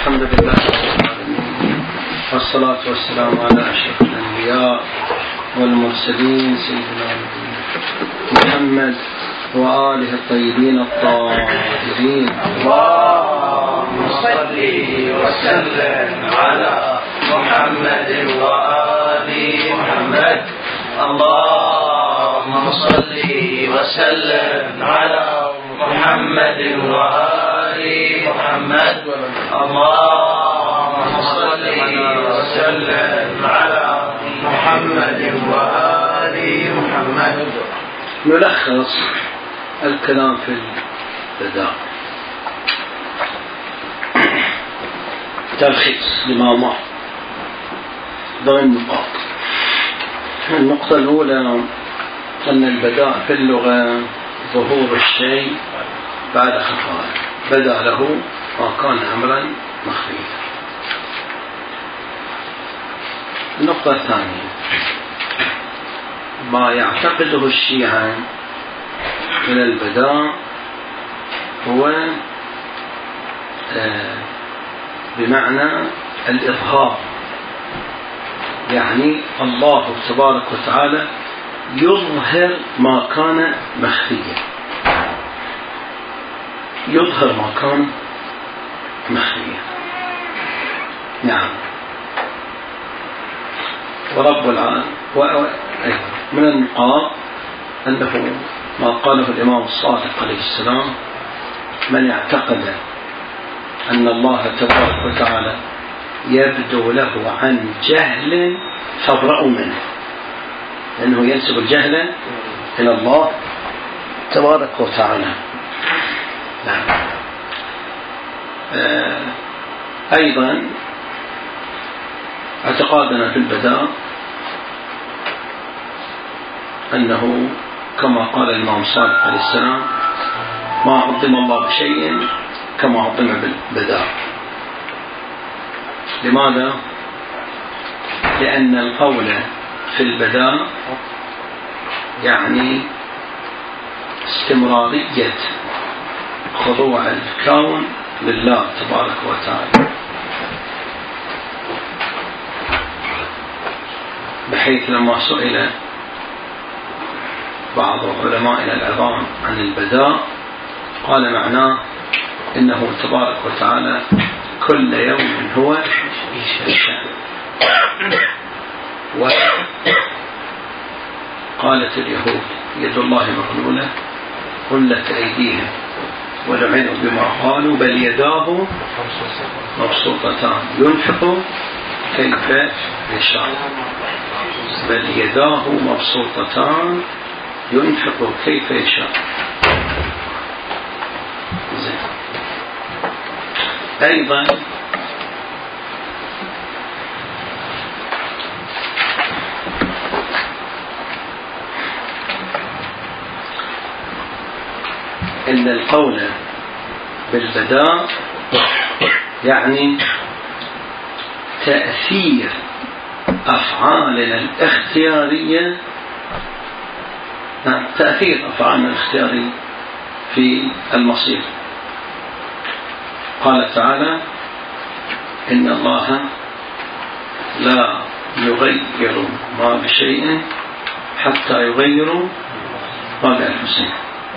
الحمد لله رب العالمين، والصلاة والسلام على أشرف الأنبياء والمرسلين سيدنا محمد وآله الطيبين الطاهرين. اللهم صل وسلم على محمد وآل محمد. اللهم صل وسلم على محمد وآل محمد. اللهم صل وسلم على محمد وآل محمد. نلخص الكلام في البداء، تلخيص لما مر ضمن نقاط. النقطة الأولى أن البداء في اللغة ظهور الشيء بعد خفائه، بدا له ما كان أمرا مخفيا. النقطة الثانية ما يعتقده الشيعة من البداء هو بمعنى الإظهار، يعني الله تبارك وتعالى يظهر ما كان مخفيا، يظهر ما كان مخفيا. نعم. ورب العالمين من النقاط أنه ما قاله الإمام الصادق عليه السلام: من اعتقد أن الله تبارك وتعالى يبدو له عن جهل فابرأوا منه، لأنه ينسب الجهل إلى الله تبارك وتعالى. نعم. أيضا اعتقادنا في البداء أنه كما قال الإمام الصادق عليه السلام: ما عظم الله بشيء كما عظم بالبداء. لماذا؟ لأن القول في البداء يعني استمرارية خضوع الكون لله تبارك وتعالى، بحيث لما سئل بعض علمائنا العظام عن البداء قال معناه إنه تبارك وتعالى كل يوم هو في شأن. وقالت اليهود: يد الله مغلولة غلت أيديهم ولعنوا بما قالوا بل يداه مبسوطتان ينفق كيف يشاء. بل يداه مبسوطتان ينفق كيف يشاء. أيضا إن القول بالبداء يعني تأثير أفعالنا الاختيارية، تأثير أفعالنا الاختيارية في المصير. قال تعالى: إن الله لا يغير ما بشيء حتى يغيروا ما بأنفسهم.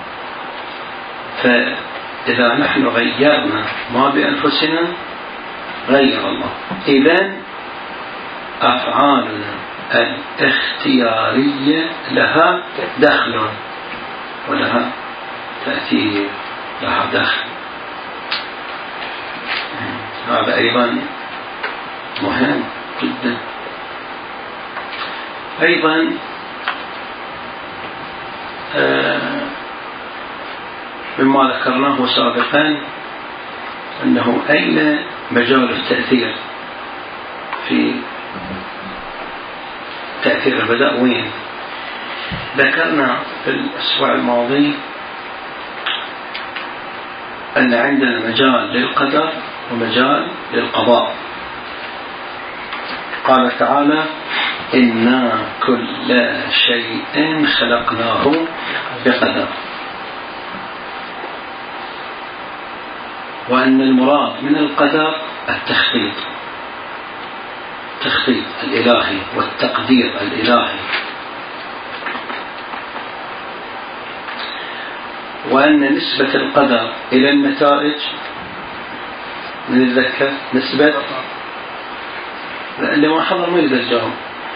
فإذا نحن غيرنا ما بأنفسنا غير الله. إذن أفعالنا الاختيارية لها دخل ولها تأثير، لها دخل. هذا أيضا مهم جدا. أيضا مما ذكرناه سابقا أنه أين مجال التأثير في تأثير البداء وين؟ ذكرنا في الأسبوع الماضي أن عندنا مجال للقدر ومجال للقضاء. قال تعالى: إنا كل شيء خلقناه بقدر. وأن المراد من القدر التخطيط الإلهي والتقدير الإلهي، وأن نسبة القدر إلى النتائج نتذكر نسبة اللي ما حضر ما يقدر يجاوب.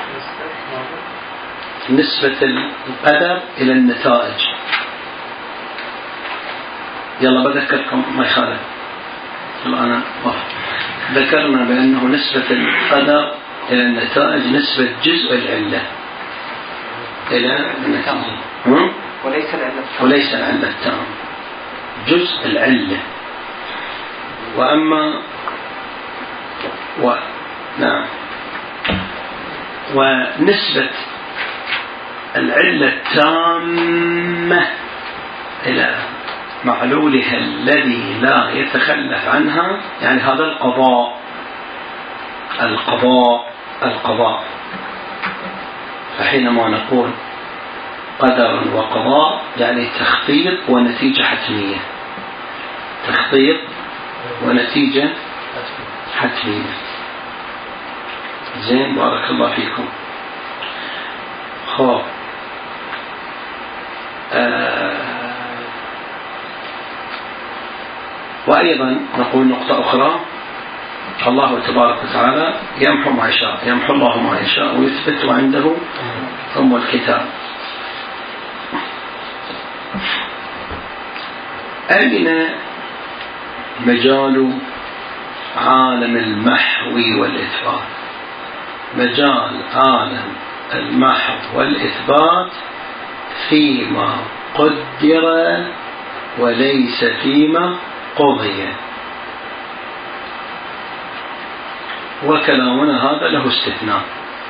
نسبة القدر إلى النتائج. يلا بذكركم ما يخالف. الآن ذكرنا بأنه نسبة القدر إلى النتائج نسبة جزء العلة إلى النتائج، وليس العلة التام، جزء العلة. وأما نعم، ونسبة العلة التامة إلى معلولها الذي لا يتخلف عنها، يعني هذا القضاء. فحينما نقول قدر وقضاء يعني تخطيط ونتيجة حتمية، تخطيط ونتيجة حتمية. زين، بارك الله فيكم. خب وأيضا نقول نقطة أخرى: الله تبارك وتعالى يمحو ما يشاء، يمحو الله ما يشاء ويثبت عنده أم الكتاب. أين مجال عالم المحو والإثبات؟ مجال عالم المحو والإثبات فيما قدر وليس فيما قضي. وكلامنا هذا له استثناء: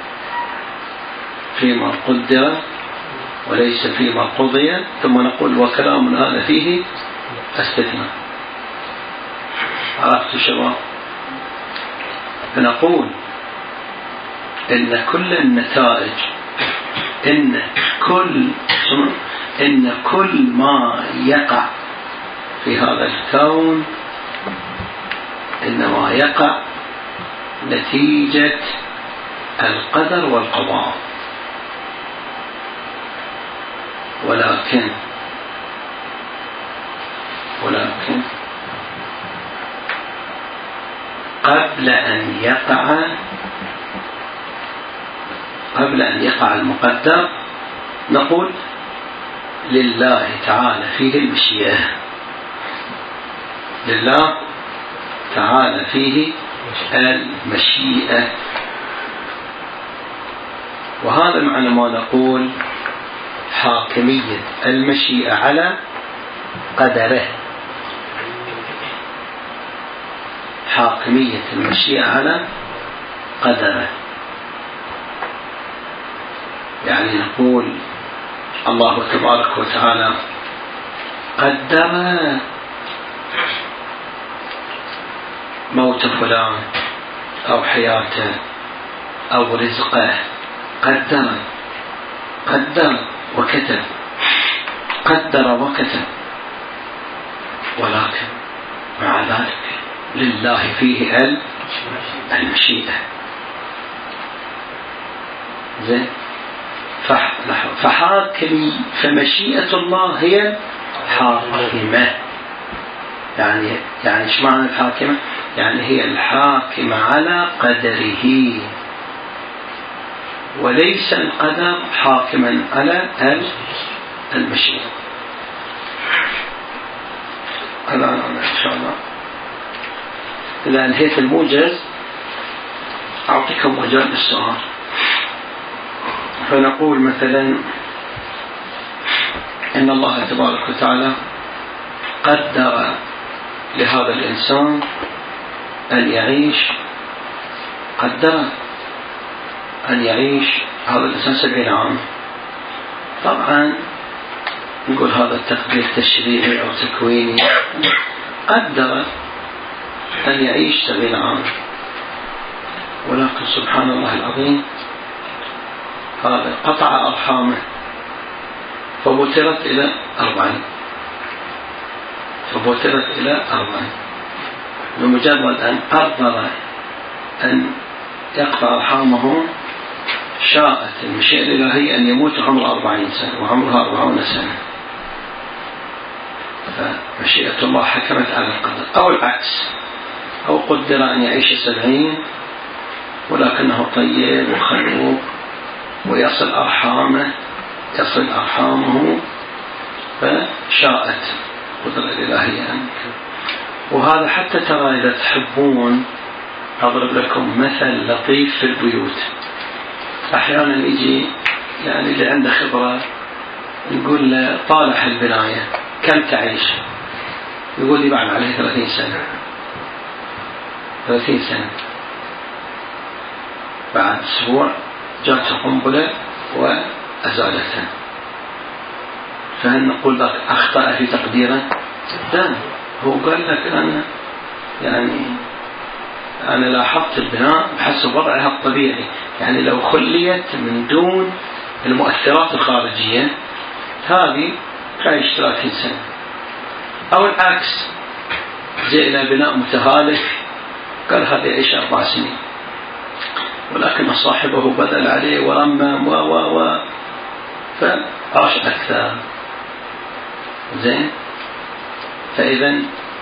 فيما قدر وليس فيما قضي. ثم نقول وكلامنا هذا فيه استثناء. عرفتوا شباب؟ فنقول إن كل النتائج، إن كل ما يقع في هذا الكون إنما يقع نتيجة القدر والقضاء. ولكن قبل أن يقع المقدر نقول لله تعالى فيه المشيئة، لله تعالى فيه المشيئة. وهذا معنى ما نقول حاكمية المشيئة على قدره، حاكمية المشيئة على قدره. يعني نقول الله تبارك وتعالى قدر موت فلان أو حياته أو رزقه، قدر وكتب، ولكن مع ذلك لله فيه المشيئة. زين، فمشيئة الله هي حاكمة. يعني ايش معنى الحاكمة؟ يعني هي الحاكمة على قدره، وليس القدر حاكما على المشيئة. الآن إن شاء الله إذا انتهيت الموجز أعطيكم مجال للسؤال. فنقول مثلا إن الله تبارك وتعالى قدر لهذا الإنسان أن يعيش، قدر أن يعيش هذا الإنسان 70 عام. طبعا نقول هذا التقدير تشريعي أو تكويني. قدر أن يعيش 70 عام، ولكن سبحان الله العظيم هذا قطع أرحامه فبترت إلى 40. بمجرد أن قرر أن يقطع أرحامه شاءت المشيئة الإلهية أن يموت عمره 40 سنة وعمرها 40 سنة، فمشيئة الله حكمت على القدر. أو العكس، أو قدر أن يعيش 70 ولكنه طيب وخلوق ويصل أرحامه فشاءت قدرة الإلهية عنك. وهذا حتى ترى إذا تحبون أضرب لكم مثل لطيف في البيوت. أحيانا يجي يعني اللي عنده خبرة نقول له طالح البناية كم تعيش؟ يقول لي بعد عليه 30 سنة. 30 سنة بعد أسبوع جاءت قنبلة وأزالتها. فهل نقول لك أخطأ في تقديره؟ لا، هو قال لك أنا لاحظت البناء بحسب وضعها الطبيعي، يعني لو خليت من دون المؤثرات الخارجية هذه تعيش 30 سنة. أو العكس، جئنا بناء متهالك قال هذا يعيش 4 سنين، ولكن صاحبه بدل عليه ورمم فعاش أكثر. زين. فإذا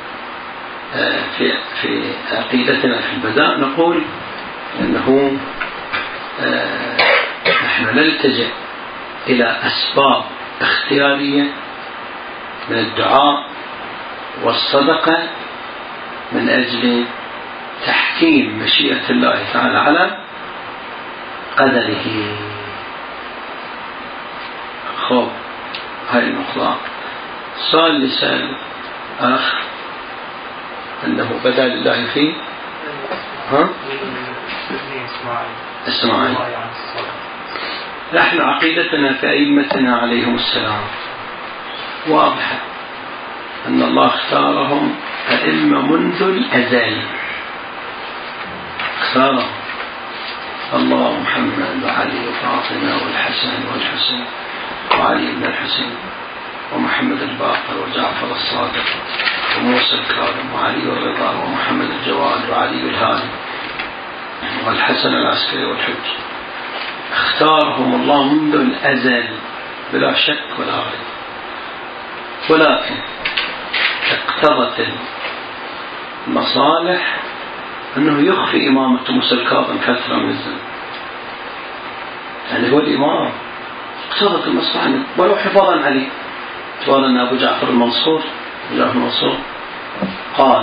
في عقيدتنا في البداء نقول أنه نحن نلتجئ إلى أسباب اختيارية من الدعاء والصدقة من أجل تحكيم مشيئة الله تعالى على قدره. خب هاي النقطة. سؤال لسان أخ أنه بدأ لله فيه إسماعيل. نحن عقيدتنا كأئمتنا عليهم السلام واضحة، أن الله اختارهم أئمة منذ الأزل. اختارهم الله محمد وعلي وفاطمة والحسن والحسين وعلي بن الحسين ومحمد الباقر وجعفر الصادق وموسى الكاظم وعلي الرضا ومحمد الجواد وعلي الهادي والحسن العسكري والحج. اختارهم الله منذ الأزل بلا شك ولا ريب، ولكن اقتضت المصالح أنه يخفي إمامة موسى الكاظم فترة من الزمن، يعني هو الإمام. اقتضت المصلحة ولو حفاظا عليه. توانا أبو جعفر المنصور قال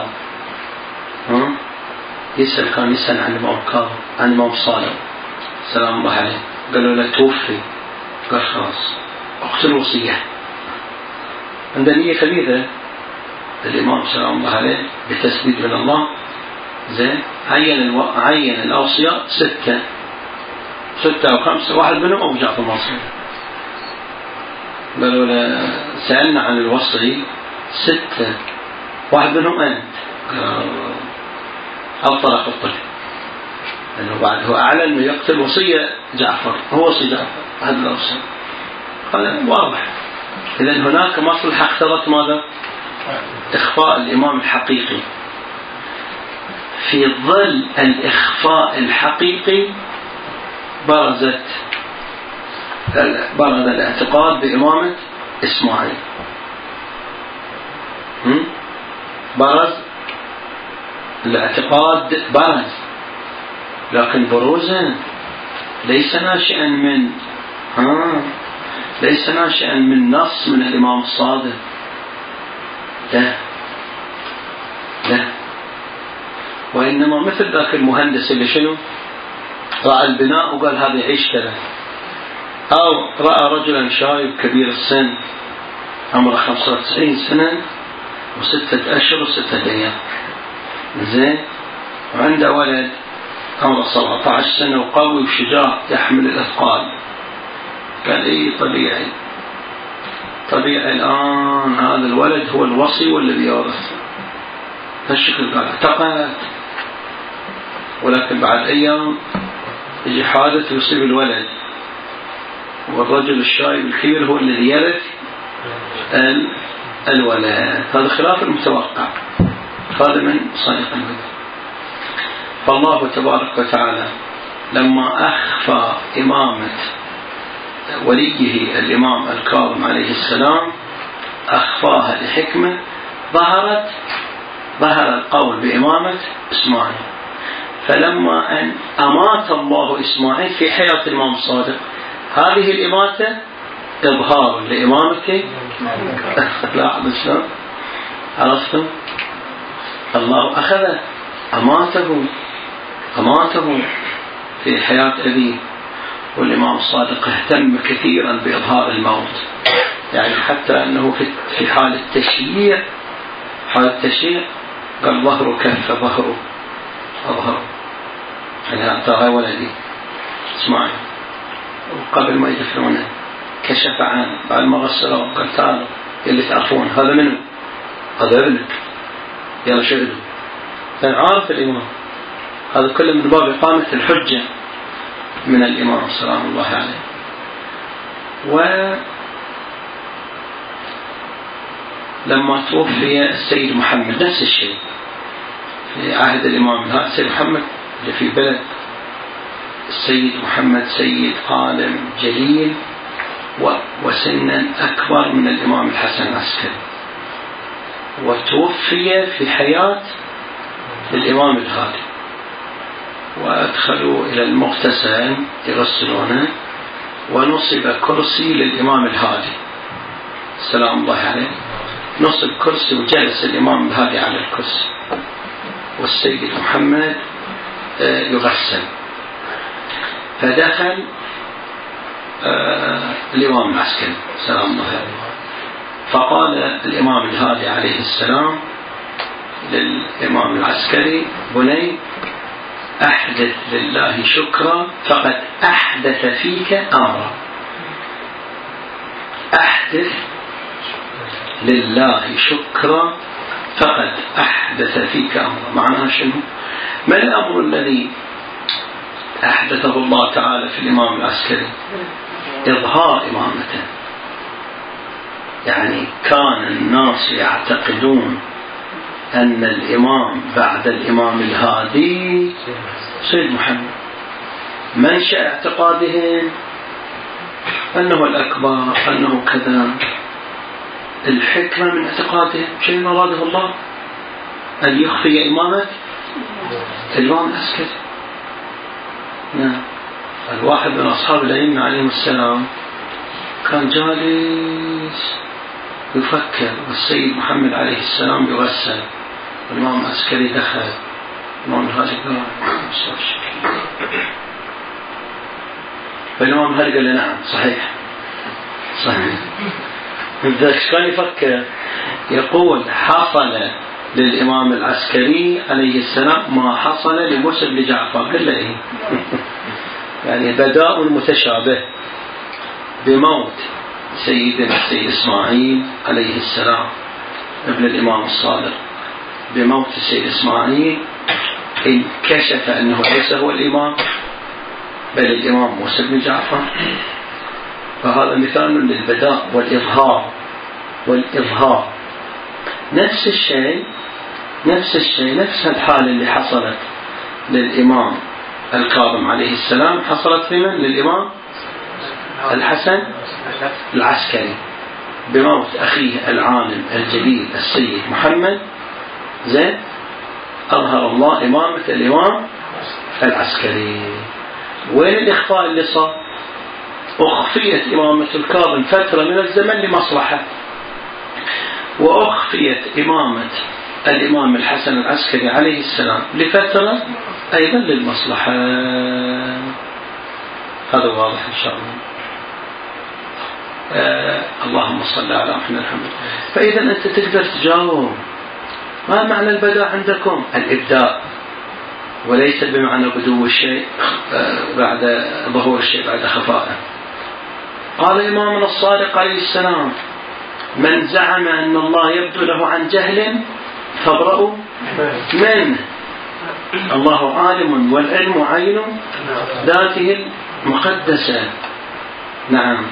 كان يسأل عن الإمام كاظم عن الإمام صالح سلام الله عليه، قالوا له توفي، قال خلاص اقتل وصية. عند نية خبيثة الإمام سلام الله عليه بتسديد من الله. زين. عين الأوصياء 6 أو 5، واحد منهم أبو جعفر المنصور. قالوا له سألنا عن الوصي 6، واحد منهم أنت. أطلق الطفل لأنه بعد هو أعلن أنه يقتل وصية جعفر، هو وصي جعفر هذا الأوصي. هذا واضح. إذن هناك مصلحة اقتضت ماذا؟ إخفاء الإمام الحقيقي. في ظل الإخفاء الحقيقي برز الاعتقاد بإمامة إسماعيل. برز الاعتقاد لكن بروزا ليس ناشئا من نص من الإمام الصادق. لا، وإنما مثل ذاك المهندس اللي شنو رأى البناء وقال هذا يعيش كذا، أو رأى رجلا شايب كبير السن عمره 95 سنة و6 أشهر و6 أيام، زين، وعنده ولد عمره 17 سنة وقوي وشجاع يحمل الأثقال، قال إيه طبيعي الآن هذا الولد هو الوصي والذي يورث. هالشكل قال اعتقد، ولكن بعد أيام يجي حادث يصيب الولد والرجل الشايب الكبير هو الذي يرث الولد. هذا خلاف المتوقع. هذا من صادق الوعد. فالله تبارك وتعالى لما أخفى إمامة وليه الإمام الكاظم عليه السلام أخفاها لحكمة ظهر القول بإمامة إسماعيل. فلما أن أمات الله إسماعيل في حياة الإمام الصادق، هذه الإماتة إظهار لإمامته. لاحظوا شلون؟ عرفتم؟ الله أخذ أماته في حياة أبيه، والإمام الصادق اهتم كثيرا بإظهار الموت، يعني حتى أنه في حال التشييع قال ظهره كف ظهره أظهر، يعني أعطاها ولدي اسمعي. وقبل ما يدفنونه كشف عنه بعد ما غسله قال تعالوا اللي تعرفون هذا منه، هذا ابنك، يلا شهدوا. كان عارف الإمام، هذا كله من باب إقامة الحجة من الإمام سلام الله عليه. ولما توفي السيد محمد نفس الشيء في عهد الإمام هذا السيد محمد اللي في بلد، السيد محمد سيد عالم جليل وسنا أكبر من الإمام الحسن العسكري، وتوفي في حياة الإمام الهادي، وأدخلوا إلى المغتسل يغسلونه، ونصب كرسي للإمام الهادي سلام الله عليه، نصب كرسي وجلس الإمام الهادي على الكرسي، والسيد محمد يغسل. فدخل الإمام العسكري سلام الله عليه، فقال الإمام الهادي عليه السلام للإمام العسكري: بني أحدث لله شكرا فقد أحدث فيك أمرا. أحدث لله شكرا فقد أحدث فيك أمرا. معناها شنو؟ ما الأمر الذي أحدثه الله تعالى في الإمام العسكري؟ إظهار إمامته. يعني كان الناس يعتقدون أن الإمام بعد الإمام الهادي سيد محمد، منشأ اعتقادهم أنه الأكبر، أنه كذا. الحكمة من اعتقادهم شيء ما أراده الله أن يخفي إمامة الإمام العسكري. نعم. الواحد من أصحاب الأئمة عليهم السلام كان جالس يفكر، والسيد محمد عليه السلام يغسل، والإمام العسكري دخل، الإمام الهادي قال فالإمام الهادي قال له نعم صحيح. ذلك كان يفكر، يقول حصل للإمام العسكري عليه السلام ما حصل لموسى بن جعفر. قال له إيه؟ يعني بداء متشابه بموت سيدنا السيد إسماعيل عليه السلام ابن الإمام الصادق. بموت السيد إسماعيل انكشف أنه ليس هو الإمام بل الإمام موسى بن جعفر. فهذا مثال للبداء والإظهار. نفس الشيء نفس الحالة اللي حصلت للإمام الكاظم عليه السلام حصلت في من؟ للإمام الحسن العسكري بموت أخيه العالم الجليل السيد محمد زين. أظهر الله إمامة الإمام العسكري. وين الإخفاء اللي صار؟ أخفيت إمامة الكاظم فترة من الزمن لمصلحة، وأخفيت إمامة الإمام الحسن العسكري عليه السلام لفترة أيضا للمصلحة. هذا واضح إن شاء الله. اللهم صل على محمد. فإذا أنت تقدر تجاوب ما معنى البداء عندكم؟ الإبداء، وليس بمعنى بدو الشيء بعد ظهور الشيء بعد خفائه. قال إمامنا الصادق عليه السلام: من زعم أن الله يبدو له عن جهل فابرأوا منه، الله عالم والعلم عين ذاته المقدسة. نعم.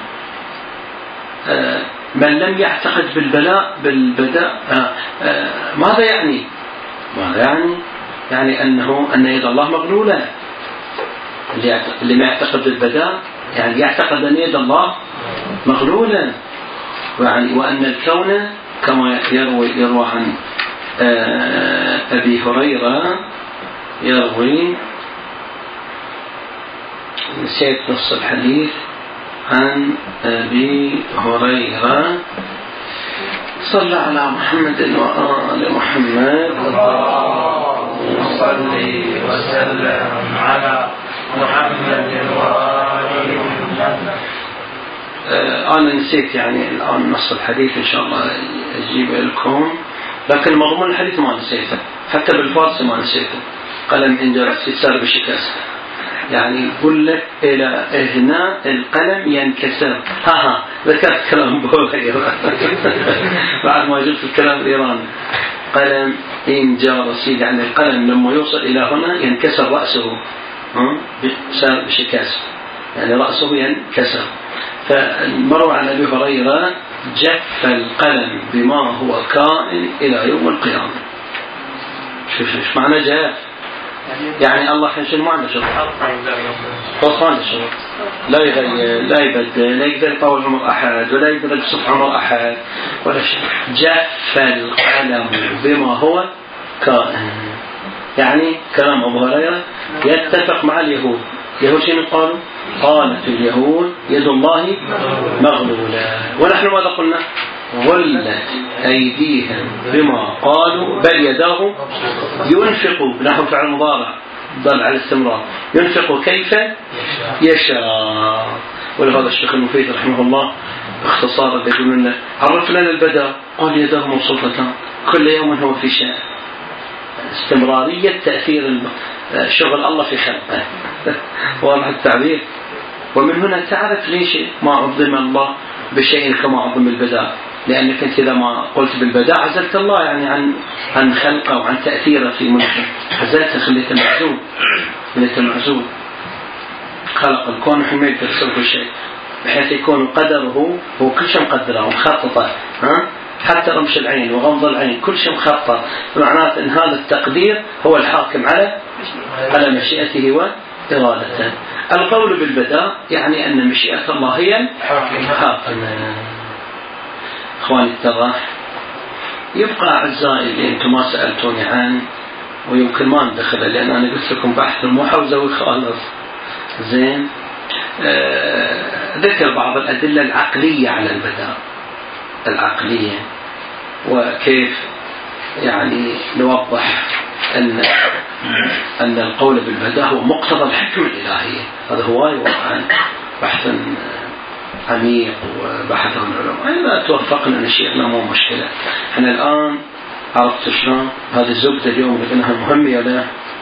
من لم يعتقد بالبداء ماذا يعني؟ ما يعني أن يد الله مغلولة. اللي ما يعتقد بالبداء يعني يعتقد أن يد الله مغلولة، وأن الكون كما يروى عن أبي هريرة، يروي نسيت نص الحديث عن أبي هريرة صلى على محمد وآل محمد صلي وسلم على محمد وآل محمد. أنا نسيت يعني الآن نص الحديث، إن شاء الله أجيب لكم، لكن مضمون الحديث ما نسيته، حتى بالفارسي ما نسيته. قلم إن جرت يتسار بشكاسة، يعني يقول لك إلى هنا القلم ينكسر. ذكرت كلام بوغيرة بعد ما جبت الكلام الإيراني. قلم إن جرت، يعني القلم لما يوصل إلى هنا ينكسر رأسه، صار بشكاسة، يعني رأسه ينكسر. فمروا عن أبي هريرة جف القلم بما هو كائن إلى يوم القيامة. شوف معنى جاف، يعني الله حنشل ما عنده شغل، خلاص ما عنده شغل، لا يغير لا يبدل، لا يقدر يطول عمر أحد ولا يقدر يقصف عمر أحد ولا شيء. جف القلم بما هو كائن، يعني كلام أبو هريرة يتفق مع اليهود. اليهود شنو قالوا؟ قالت اليهود يد الله مغلولة، ونحن ماذا قلنا؟ غلت أيديهم بما قالوا بل يداه ينفق، نحو فعل مضارع ضل على الاستمرار، ينفق كيف يشاء. ولهذا الشيخ المفيد رحمه الله باختصار يقول لنا عرف لنا البدء، قال يداه مبسوطتان كل يوم هو في شأن. استمرارية تأثير شغل الله في خلقه واضح التعبير. ومن هنا تعرف ليش ما عظم الله بشيء كما عظم البداء، لأنك أنت إذا ما قلت بالبداء عزلت الله يعني عن خلقه وعن تأثيره في ملكه، عزلته، خليته معزول. خلق الكون وحين ما يقدر يسوي كل شيء، بحيث يكون قدره هو كل شيء مقدره ومخططه، حتى رمش العين وغمض العين كل شيء مخطط. معناته أن هذا التقدير هو الحاكم على مشيئته وإرادته. القول بالبداء يعني أن مشيئة الله هي الحاكمة. إخواني التراح، يبقى أعزائي اللي أنتم ما سألتوني عنه ويمكن ما ندخل، لأن أنا قلت لكم بحث المحوزة وخالص زين. ذكر بعض الأدلة العقلية على البداء، العقلية، وكيف يعني نوضح أن القول بالبداء هو مقتضى الحكمة الإلهية. هذا هو عن بحث عميق وبحث عن العلماء. إذا توفقنا نشيئنا مو مشكلة. احنا الآن عرفت شلون هذه الزبدة اليوم لقيناها مهمة ولا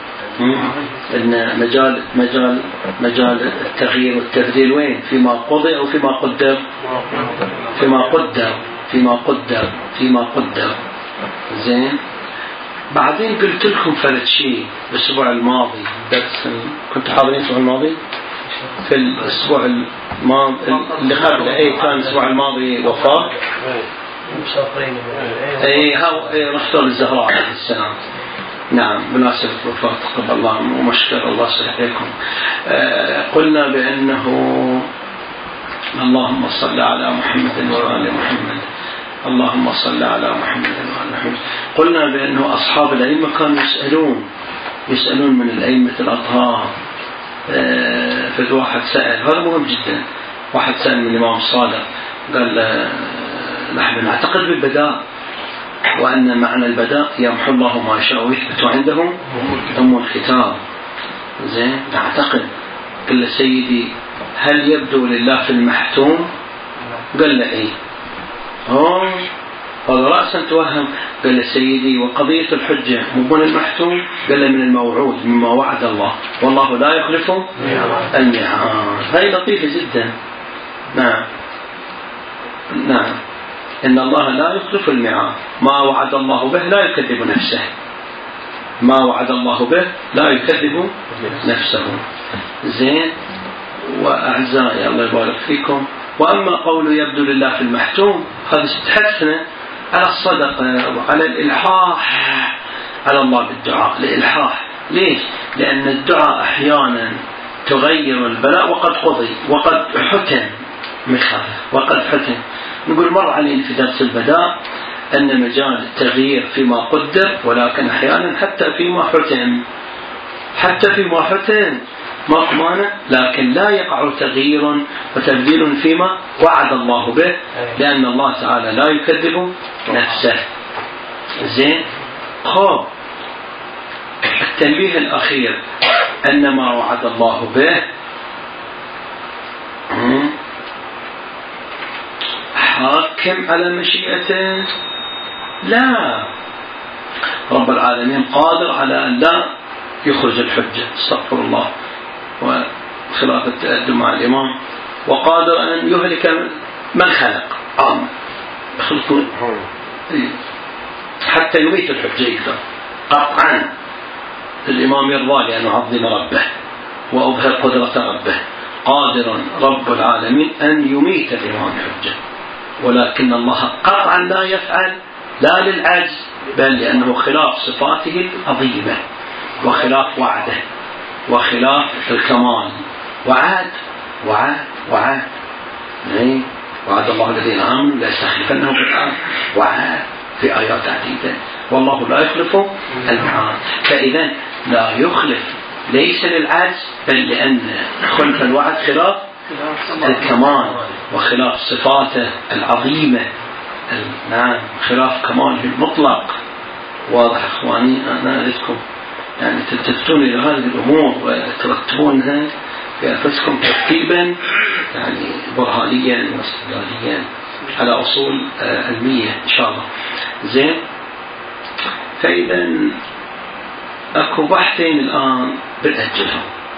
إن مجال التغيير والتبديل وين؟ فيما قضي أو فيما قدر؟ فيما قدر. زين. بعدين قلت لكم فرد شيء الأسبوع الماضي، درس كنت حاضرين الأسبوع الماضي، في الأسبوع اللي قبله كان الأسبوع الماضي وفاة رحتوا للزهراء عليه السلام. نعم، مناسبة وفاة قبل الله ومشكر الله صحيحكم. قلنا بأنه اللهم صل على محمد وآل محمد، اللهم صل على محمد وآل محمد. قلنا بأنه أصحاب الأئمة كانوا يسألون من الأئمة الأطهار. فالواحد سأل، هذا مهم جدا، واحد سأل من الإمام الصادق قال نحن نعتقد بالبداء، وأن معنى البداء يمحو الله ما يشاء ويثبت عنده أم الكتاب. زين، نعتقد. قال له سيدي هل يبدو لله في المحتوم؟ قال له إيه. هذا رأسا توهم. قال له سيدي وقضية الحجة مو من المحتوم؟ قال له من الموعود، مما وعد الله، والله لا يخلف الميعاد. هاي لطيفة جدا. نعم، إن الله لا يخلف الميعاد، ما وعد الله به لا يكذب نفسه، ما وعد الله به لا يكذب نفسه. زين. وأعزائي الله يبارك فيكم، وأما قول يبدو لله في المحتوم، هذا استحثنا على الصدقة وعلى الإلحاح على الله بالدعاء لإلحاح. ليش؟ لأن الدعاء أحيانا تغير البلاء وقد قضي وقد حتم وقد حتم. نقول مر علينا في درس البداء أن مجال التغيير فيما قدر، ولكن أحيانا حتى فيما حتم ما مانع، لكن لا يقع تغيير وتبديل فيما وعد الله به، لأن الله تعالى لا يكذب نفسه. زين. خب التنبيه الأخير أن ما وعد الله به حاكم على مشيئته؟ لا، رب العالمين قادر على أن لا يخرج الحجة، استغفر الله، وخلاف التأدب مع الإمام، وقادر أن يهلك من خلق عام حتى يميت الحجة يقدر قطعا. الإمام يرضى لأن يعظم ربه وأظهر قدرة ربه، قادر رب العالمين أن يميت الإمام الحجة، ولكن الله قطعا لا يفعل، لا للعجز، بل لأنه خلاف صفاته العظيمة وخلاف وعده وخلاف الكمال. وعد وعد الله الذين آمنوا لا يستخلفنهم في الأرض، وعد في آيات عديدة، والله لا يخلف الميعاد. فإذا لا يخلف ليس للعجز، بل لأن خلف الوعد خلاف الكمال وخلاف صفاته العظيمة، نعم، خلاف كماله المطلق. واضح أخواني؟ أنا أريدكم يعني تلتفتون إلى هذه الأمور وترتبونها في أنفسكم ترتيبا يعني برهانيا واستدلاليا على أصول علمية إن شاء الله. زين. فإذا أكو بحثين الآن بنأجلهم.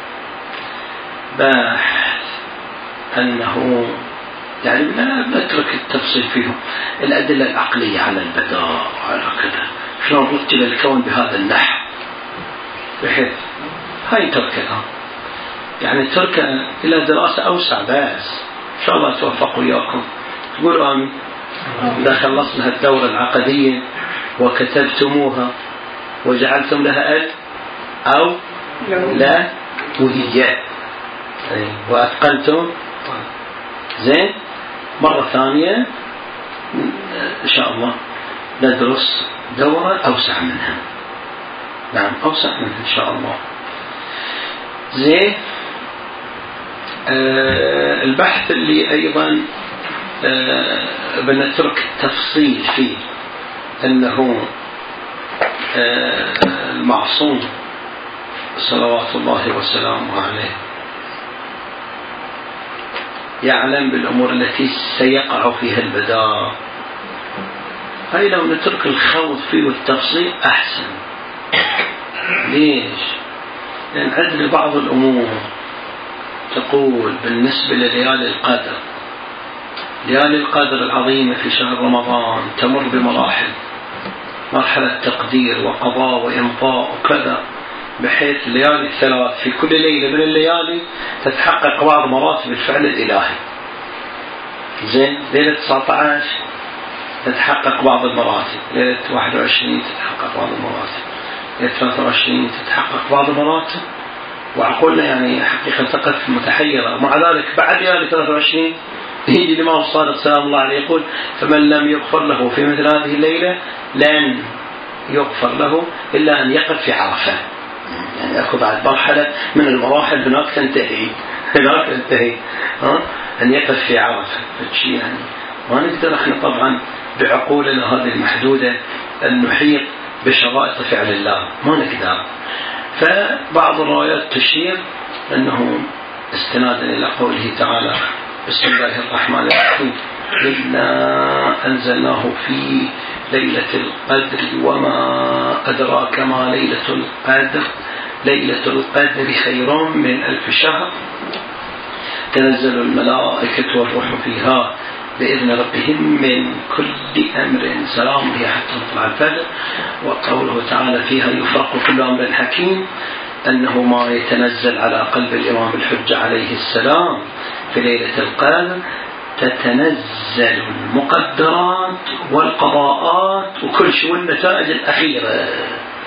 بحث أنه يعني لا نترك التفصيل فيهم، الأدلة العقلية على البداء وعلى كذا، شلون رتب الكون بهذا النحو، بحيث هاي تركها يعني تركها إلى دراسة أوسع. بس إن شاء الله توفق وياكم. تقول آمين. إذا خلصنا الدورة العقدية وكتبتموها وجعلتم لها أو لا وهي وأتقنتم، زين، مرة ثانية إن شاء الله ندرس دورة أوسع منها. نعم، أوسع منها إن شاء الله. زين. البحث اللي أيضا بنترك التفصيل فيه أنه المعصوم صلوات الله وسلامه عليه يعلم بالأمور التي سيقع فيها البداء. هاي لو نترك الخوض فيه والتفصيل أحسن. ليش؟ لأن عندنا بعض الأمور تقول بالنسبة لليالي القدر، ليالي القدر العظيمة في شهر رمضان تمر بمراحل، مرحلة تقدير وقضاء وإمضاء وكذا، بحيث الليالي الثلاث في كل ليلة من الليالي تتحقق بعض مراتب الفعل الإلهي. زين. ليلة 19 تتحقق بعض المراتب، ليلة 21 تتحقق بعض المراتب، ليلة 23 تتحقق بعض المراتب. وعقولنا يعني حقيقة تقف متحيرة. مع ذلك بعد ليالي 23 يجي الإمام الصادق سلام الله عليه يقول: فمن لم يغفر له في مثل هذه الليلة لن يغفر له إلا أن يقف في عرفة. يعني أكو بعد مرحلة من المراحل هناك تنتهي أن يقف في عرفة. فشي يعني ما نقدر احنا طبعا بعقولنا هذه المحدودة أن نحيط بشرائط فعل الله، ما نقدر. فبعض الروايات تشير أنه استنادا إلى قوله تعالى: بسم الله الرحمن الرحيم: إنا أنزلناه في ليلة القدر وما أدراك ما ليلة القدر، ليلة القدر خير من 1000 شهر، تنزل الملائكة والروح فيها بإذن ربهم من كل أمر سلام هي حتى مطلع الفجر. وقوله تعالى فيها يفرق كل أمر حكيم، أنه ما يتنزل على قلب الإمام الحجة عليه السلام في ليلة القدر تتنزل المقدرات والقضاءات وكل شيء والنتائج الأخيرة.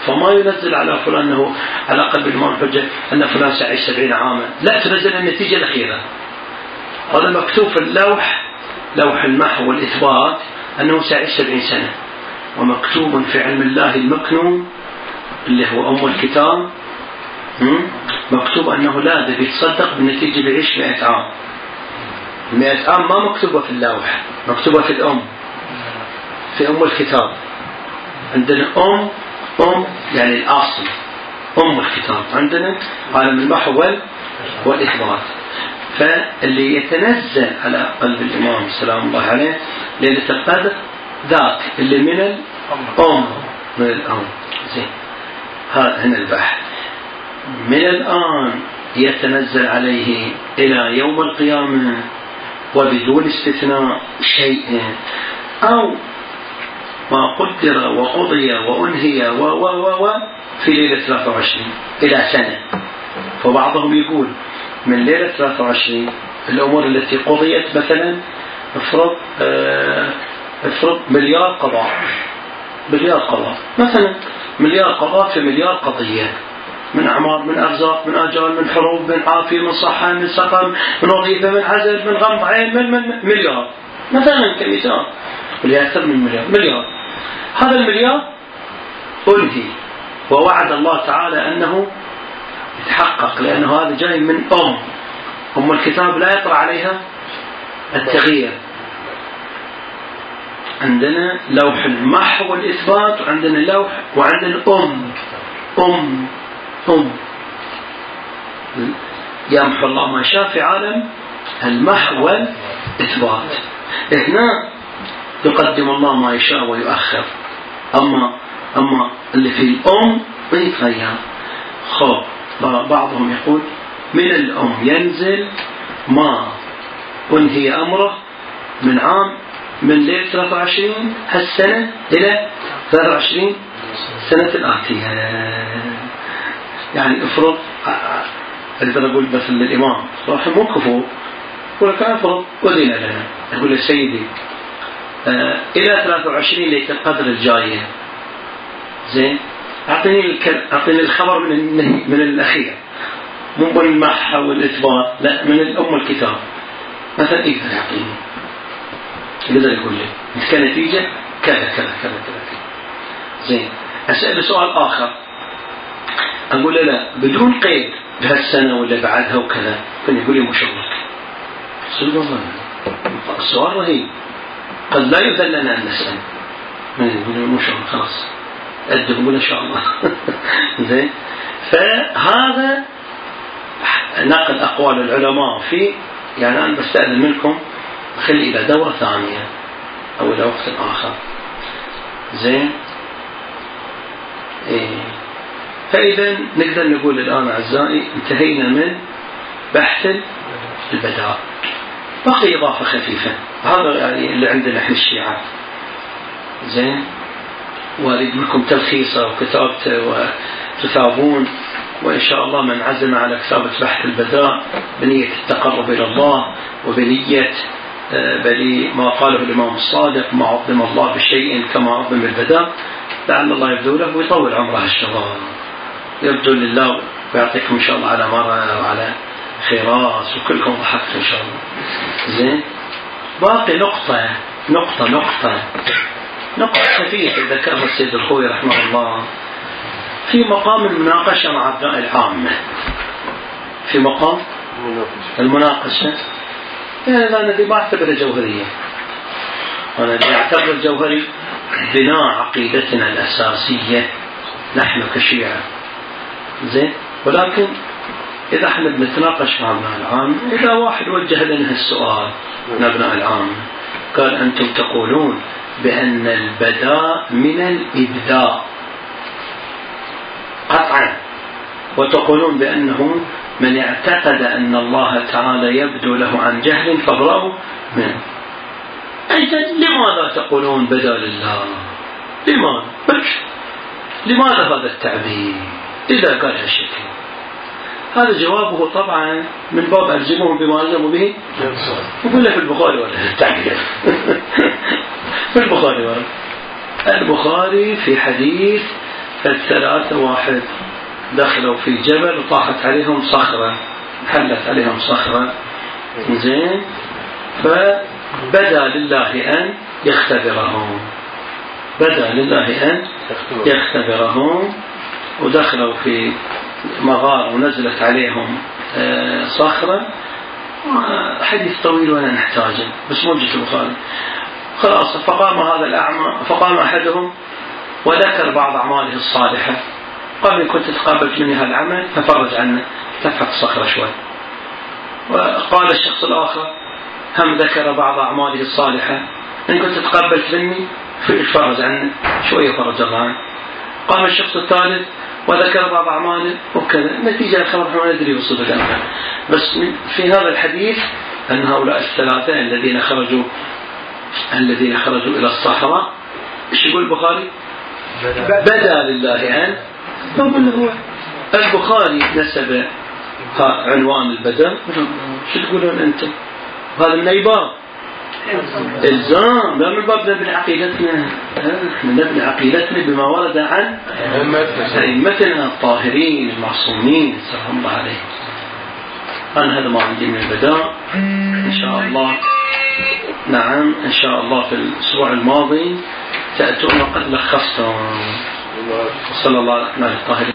فما ينزل على فلان أنه على قلب الإمام الحجة أن فلان سيعيش 70 عاما، لا، تنزل النتيجة الأخيرة. هذا مكتوب في اللوح، لوح المحو والإثبات، أنه سيعيش 70 سنة، ومكتوب في علم الله المكنون اللي هو أم الكتاب، مكتوب أنه لا، ده بيتصدق بالنتيجة بيعيش 100 عام. 100 عام ما مكتوبة في اللوح، مكتوبة في الأم، في أم الكتاب. عندنا أم يعني الأصل، أم الكتاب عندنا عالم المحو والإثبات. فاللي يتنزل على قلب الإمام سلام الله عليه ليلة القدر ذاك اللي من الأم، من الأم. زين، هنا البحث. من الآن يتنزل عليه إلى يوم القيامة وبدون استثناء شيء، أو ما قدر وقضي وأنهي في ليلة 23 إلى سنة. فبعضهم يقول من ليلة 23 الأمور التي قضيت، مثلا افرض مليار قضاء مثلا، مليار قضاء في مليار قضية، من أعمار، من أرزاق، من آجال، من حروب، من عافية، من صحة، من سقم، من وظيفة، من عزل، من غمض عين، من مليار مثلا كمثال، وليأثر من مليار. هذا المليار أنهي، ووعد الله تعالى أنه يتحقق، لأنه هذا جاي من أم الكتاب لا يطرأ عليها التغيير. عندنا لوح المحو والإثبات، وعندنا لوح، وعندنا أم يمحو الله ما شاء في عالم المحو والإثبات. هنا يقدم الله ما يشاء ويؤخر. أما اللي في الأم ما يتغير. بعضهم يقول من الأم ينزل ما أنهي أمره من عام، من ليلة 23 هالسنة إلى 23 سنة الآتية. يعني افرض، أقدر أقول بس للإمام صراحة مو كفو، يقول كان افرض ودينا لنا، يقول له سيدي إلى 23 ليلة القدر الجاية، زين، أعطيني الخبر من الأخير، مو من المحو والإثبات، لا، من الأم الكتاب مثلا. يقدر يعطيني، يقدر يقول لي كنتيجة كذا كذا كذا كذا. زين، أسأل سؤال آخر، أقول له لا، بدون قيد بهالسنة ولا بعدها وكذا، كان يقول لي ما شاء الله. سبحان الله، السؤال رهيب، قد لا يذل لنا أن نسأل. يقول ما شاء الله، خلاص أدب إن شاء الله. زين، فهذا نقل أقوال العلماء في، يعني أنا بستأذن منكم خلي إلى دورة ثانية أو إلى وقت آخر. زين، فإذا نقدر نقول الآن أعزائي انتهينا من بحث البداء. بقي إضافة خفيفة، هذا يعني اللي عندنا احنا الشيعة. زين، وأريد منكم تلخيصه وكتابته وتثابون، وإن شاء الله من عزم على كتابة بحث البداء بنية التقرب إلى الله، وبنية بل ما قاله الإمام الصادق ما عظم الله بشيء كما عظم البداء، لعل الله يبدو له ويطول عمره الشباب، يبدو لله ويعطيكم إن شاء الله على مرة وعلى خيرات، وكلكم ضحكتوا إن شاء الله. زين، باقي نقطة خفيفة ذكرها السيد الخوي رحمه الله في مقام المناقشة مع أبناء العامة، في مقام المناقشة. يعني أنا دي ما أعتبر جوهرية، أنا دي أعتبر الجوهري بناء عقيدتنا الأساسية نحن كشيعة. زين، ولكن إذا احنا بنتناقش مع أبناء العامة، إذا واحد وجه لنا السؤال من أبناء العامة قال أنتم تقولون بأن البداء من الإبداء قطعا، وتقولون بأنه من اعتقد أن الله تعالى يبدو له عن جهل فابرأوا منه، لماذا تقولون بدا لله؟ لماذا هذا التعبير إذا قال هالشكل؟ هذا جوابه طبعا من باب ألزمهم بما ألزموا به، وقل له في البخاري ولا التعبير. في البخاري في حديث الثلاثة واحد دخلوا في جبل وطاحت عليهم صخرة، حلت عليهم صخرة، زين، فبدأ لله أن يختبرهم، بدأ لله أن يختبرهم، ودخلوا في مغار ونزلت عليهم صخرة. حديث طويل ولا نحتاجه، بس موجود في البخاري. خلاص، فقام هذا الأعمى، فقام أحدهم وذكر بعض أعماله الصالحة، قال إن كنت تقابلت مني هالعمل ففرج عنه، تفحق الصخرة شوي. وقال الشخص الآخر هم ذكر بعض أعماله الصالحة، إن كنت تقابلت مني فرج عنه شوية، فرج الله عنه. قام الشخص الثالث وذكر بعض أعماله، وكذا. نتيجة الخبر ما ندري وصدق عنه، بس في هذا الحديث أن هؤلاء الثلاثة الذين خرجوا إلى الصحراء، إيش يقول البخاري؟ بدأ لله أن. هو البخاري نسب عنوان البدء، شو تقولون أنتم؟ هذا من أي باب؟ إلزام، لا من باب نبني عقيدتنا. نحن نبني عقيدتنا بما ورد عن أئمتنا الطاهرين المعصومين سلام الله عليهم. أنا هذا ما عندي من البداء إن شاء الله. نعم إن شاء الله في الأسبوع الماضي تأتون وقد لخصتم. صلى الله عليه وسلم.